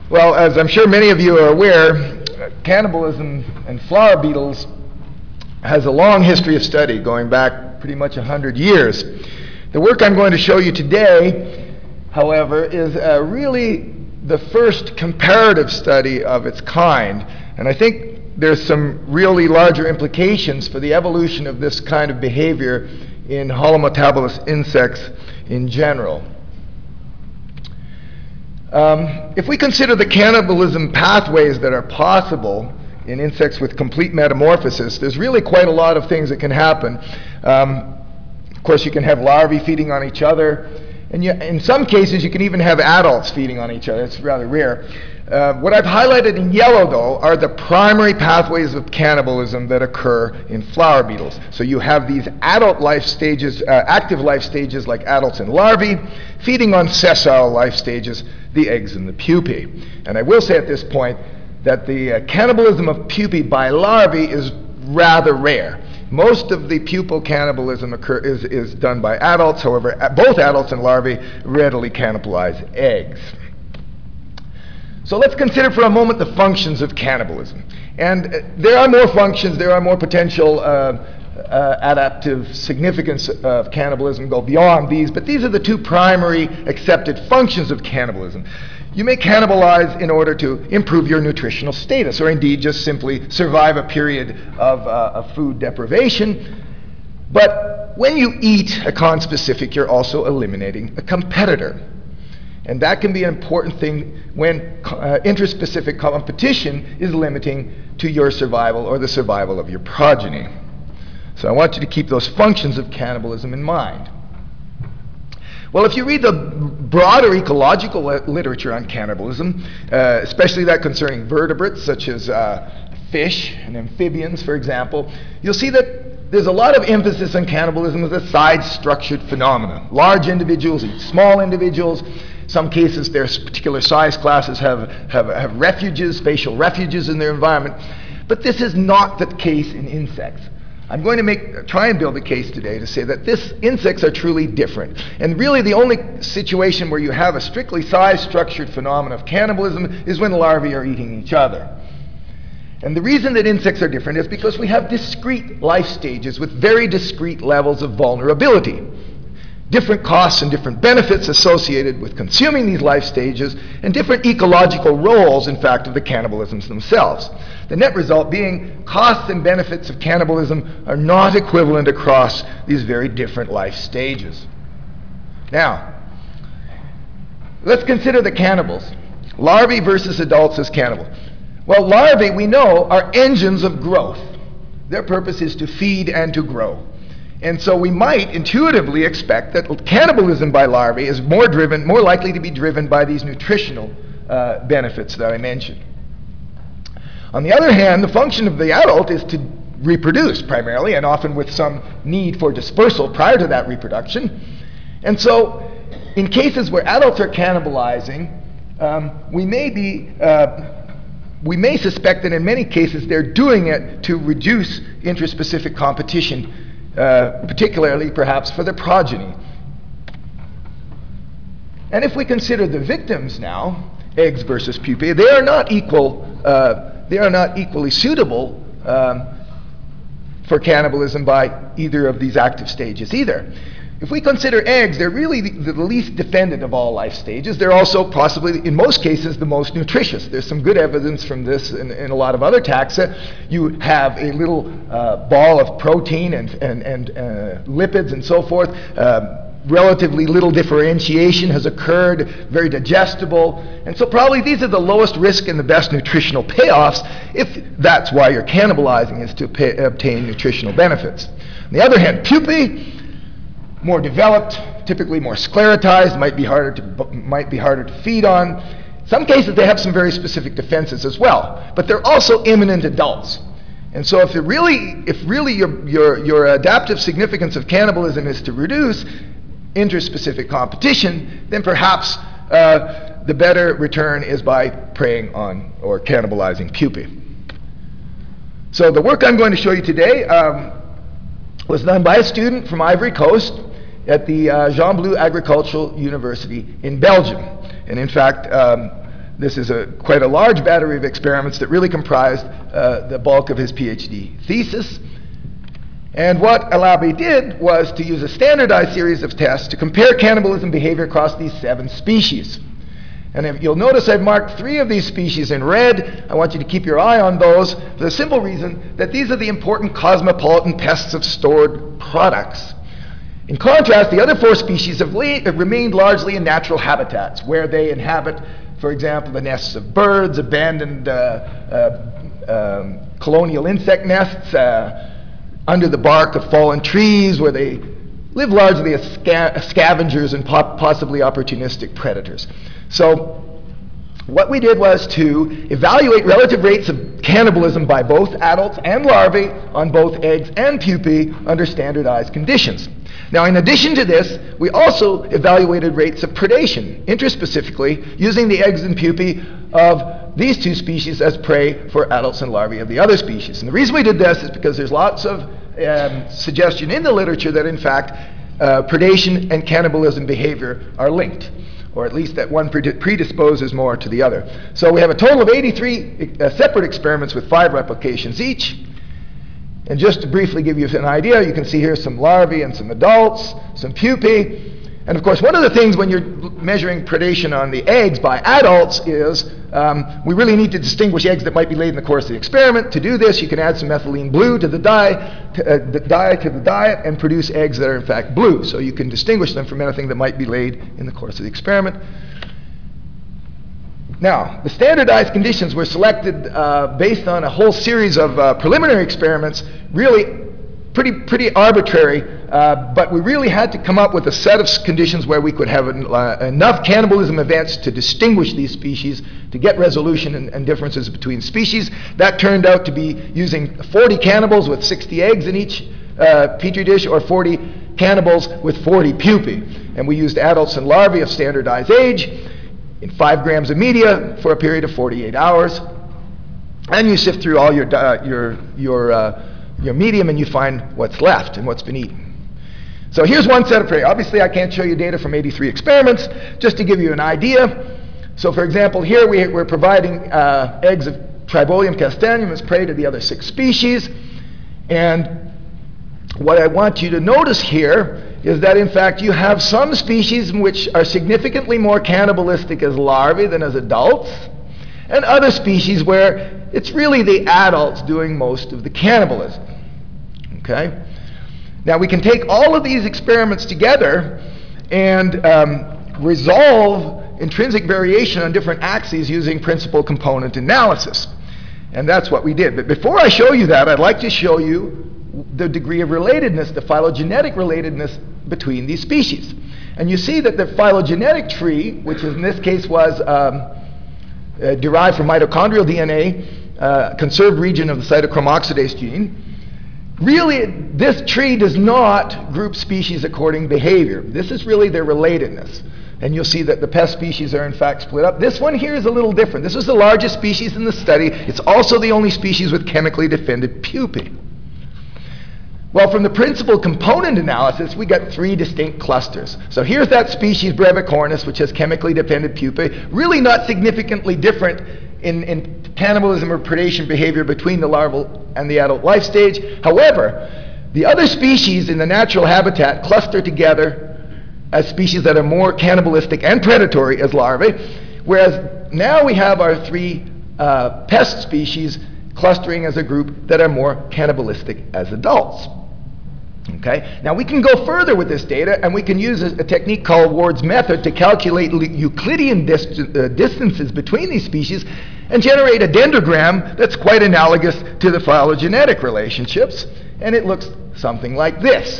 Well, as I'm sure many of you are aware, cannibalism and flower beetles has a long history of study going back pretty much 100 years. The work I'm going to show you today, however, is really the first comparative study of its kind, and I think there's some really larger implications for the evolution of this kind of behavior in holometabolous insects in general. If we consider the cannibalism pathways that are possible in insects with complete metamorphosis, there's really quite a lot of things that can happen. Of course, you can have larvae feeding on each other, and in some cases you can even have adults feeding on each other. It's rather rare. What I've highlighted in yellow, though, are the primary pathways of cannibalism that occur in flower beetles. So you have these adult life stages, active life stages like adults and larvae, feeding on sessile life stages, the eggs and the pupae. And I will say at this point that the cannibalism of pupae by larvae is rather rare. Most of the pupal cannibalism is done by adults. However, both adults and larvae readily cannibalize eggs. So let's consider for a moment the functions of cannibalism. And there are more functions, there are more potential adaptive significance of cannibalism go beyond these, but these are the two primary accepted functions of cannibalism. You may cannibalize in order to improve your nutritional status, or indeed just simply survive a period of food deprivation. But when you eat a conspecific, you're also eliminating a competitor. And that can be an important thing when interspecific competition is limiting to your survival or the survival of your progeny. So I want you to keep those functions of cannibalism in mind. Well, if you read the broader ecological literature on cannibalism, especially that concerning vertebrates such as fish and amphibians, for example, you'll see that there's a lot of emphasis on cannibalism as a side-structured phenomenon. Large individuals eat small individuals. Some cases, their particular size classes have refuges, spatial refuges in their environment. But this is not the case in insects. I'm going to try and build a case today to say that insects are truly different. And really the only situation where you have a strictly size-structured phenomenon of cannibalism is when larvae are eating each other. And the reason that insects are different is because we have discrete life stages with very discrete levels of vulnerability. Different costs and different benefits associated with consuming these life stages, and different ecological roles, in fact, of the cannibalisms themselves. The net result being costs and benefits of cannibalism are not equivalent across these very different life stages. Now, let's consider the cannibals. Larvae versus adults as cannibal. Well, larvae, we know, are engines of growth. Their purpose is to feed and to grow. And so we might intuitively expect that cannibalism by larvae is more likely to be driven by these nutritional benefits that I mentioned. On the other hand, the function of the adult is to reproduce primarily, and often with some need for dispersal prior to that reproduction. And so in cases where adults are cannibalizing, we may suspect that in many cases they're doing it to reduce interspecific competition, particularly perhaps for the progeny. And if we consider the victims now, eggs versus pupae, they are not equally suitable for cannibalism by either of these active stages either. If we consider eggs, they're really the least defended of all life stages. They're also possibly, in most cases, the most nutritious. There's some good evidence from this in a lot of other taxa. You have a little ball of protein and lipids and so forth. Relatively little differentiation has occurred, very digestible. And so probably these are the lowest risk and the best nutritional payoffs if that's why you're cannibalizing, is to obtain nutritional benefits. On the other hand, pupae, more developed, typically more sclerotized, might be harder to feed on. In some cases, they have some very specific defenses as well, but they're also imminent adults. And so if really your adaptive significance of cannibalism is to reduce interspecific competition, then perhaps the better return is by preying on or cannibalizing pupae. So the work I'm going to show you today was done by a student from Ivory Coast at the Jean Blou Agricultural University in Belgium. And in fact, This is quite a large battery of experiments that really comprised the bulk of his PhD thesis. And what Alabi did was to use a standardized series of tests to compare cannibalism behavior across these 7 species. And if you'll notice I've marked 3 of these species in red. I want you to keep your eye on those for the simple reason that these are the important cosmopolitan pests of stored products. In contrast, the other 4 species have remained largely in natural habitats, where they inhabit, for example, the nests of birds, abandoned colonial insect nests, under the bark of fallen trees, where they live largely as scavengers and possibly opportunistic predators. So what we did was to evaluate relative rates of cannibalism by both adults and larvae on both eggs and pupae under standardized conditions. Now, in addition to this, we also evaluated rates of predation, interspecifically, using the eggs and pupae of these 2 species as prey for adults and larvae of the other species. And the reason we did this is because there's lots of suggestion in the literature that, in fact, predation and cannibalism behavior are linked, or at least that one predisposes more to the other. So we have a total of 83 separate experiments with 5 replications each. And just to briefly give you an idea, you can see here some larvae and some adults, some pupae. And of course, one of the things when you're measuring predation on the eggs by adults is we really need to distinguish eggs that might be laid in the course of the experiment. To do this, you can add some methylene blue to the dye, to the diet, and produce eggs that are in fact blue. So you can distinguish them from anything that might be laid in the course of the experiment. Now, the standardized conditions were selected based on a whole series of preliminary experiments, really pretty arbitrary, but we really had to come up with a set of conditions where we could have enough cannibalism events to distinguish these species, to get resolution and differences between species. That turned out to be using 40 cannibals with 60 eggs in each petri dish, or 40 cannibals with 40 pupae. And we used adults and larvae of standardized age in 5 grams of media for a period of 48 hours. And you sift through all your medium, and you find what's left and what's been eaten. So here's one set of prey. Obviously, I can't show you data from 83 experiments, just to give you an idea. So for example, here we're providing eggs of Tribolium castaneum as prey to the other 6 species. And what I want you to notice here is that, in fact, you have some species which are significantly more cannibalistic as larvae than as adults, and other species where it's really the adults doing most of the cannibalism. Okay? Now, we can take all of these experiments together and resolve intrinsic variation on different axes using principal component analysis. And that's what we did. But before I show you that, I'd like to show you the degree of relatedness, the phylogenetic relatedness between these species. And you see that the phylogenetic tree, which in this case was derived from mitochondrial DNA, conserved region of the cytochrome oxidase gene, really this tree does not group species according to behavior. This is really their relatedness. And you'll see that the pest species are in fact split up. This one here is a little different. This was the largest species in the study. It's also the only species with chemically defended pupae. Well, from the principal component analysis, we got 3 distinct clusters. So here's that species, Brevicornis, which has chemically dependent pupae, really not significantly different in cannibalism or predation behavior between the larval and the adult life stage. However, the other species in the natural habitat cluster together as species that are more cannibalistic and predatory as larvae, whereas now we have our 3 pest species clustering as a group that are more cannibalistic as adults. Okay? Now we can go further with this data, and we can use a technique called Ward's method to calculate Euclidean distances between these species and generate a dendrogram that's quite analogous to the phylogenetic relationships, and it looks something like this.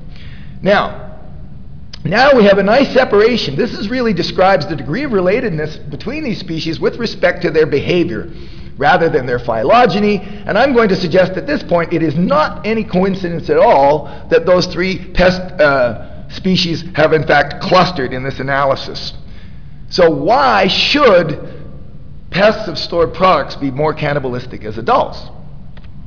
Now we have a nice separation. This really describes the degree of relatedness between these species with respect to their behavior, rather than their phylogeny. And I'm going to suggest at this point it is not any coincidence at all that those 3 pest species have in fact clustered in this analysis. So why should pests of stored products be more cannibalistic as adults?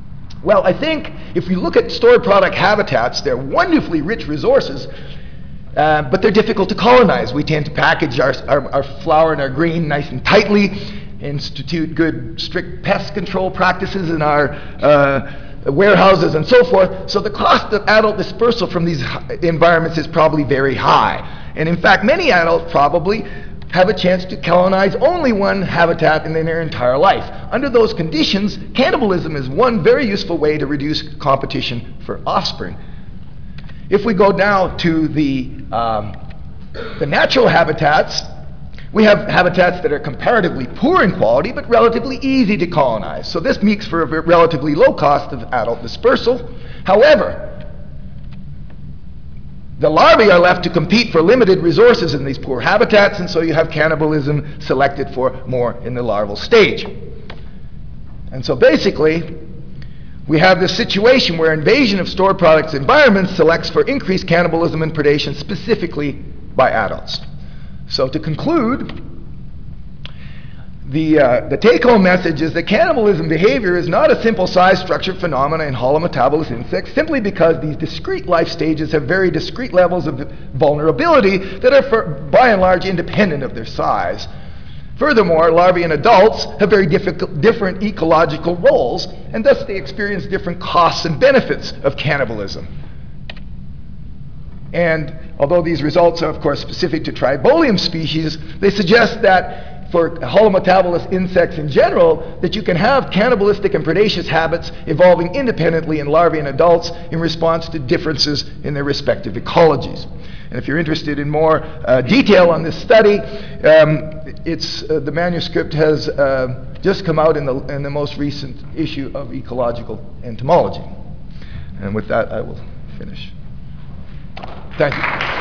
Well, I think if you look at stored product habitats, they're wonderfully rich resources. but they're difficult to colonize. We tend to package our flour and our grain nice and tightly, institute good, strict pest control practices in our warehouses and so forth. So the cost of adult dispersal from these environments is probably very high. And in fact, many adults probably have a chance to colonize only one habitat in their entire life. Under those conditions, cannibalism is one very useful way to reduce competition for offspring. If we go now to the natural habitats, we have habitats that are comparatively poor in quality, but relatively easy to colonize. So this makes for a relatively low cost of adult dispersal. However, the larvae are left to compete for limited resources in these poor habitats, and so you have cannibalism selected for more in the larval stage. And so basically, we have this situation where invasion of stored products environments selects for increased cannibalism and predation specifically by adults. So to conclude, the take-home message is that cannibalism behavior is not a simple size structure phenomena in holometabolous insects simply because these discrete life stages have very discrete levels of vulnerability that are by and large independent of their size. Furthermore, larvae and adults have very different ecological roles, and thus they experience different costs and benefits of cannibalism. And although these results are of course specific to Tribolium species, they suggest that for holometabolous insects in general, that you can have cannibalistic and predaceous habits evolving independently in larvae and adults in response to differences in their respective ecologies. And if you're interested in more detail on this study, the manuscript has just come out in the most recent issue of Ecological Entomology. And with that, I will finish. Thank you.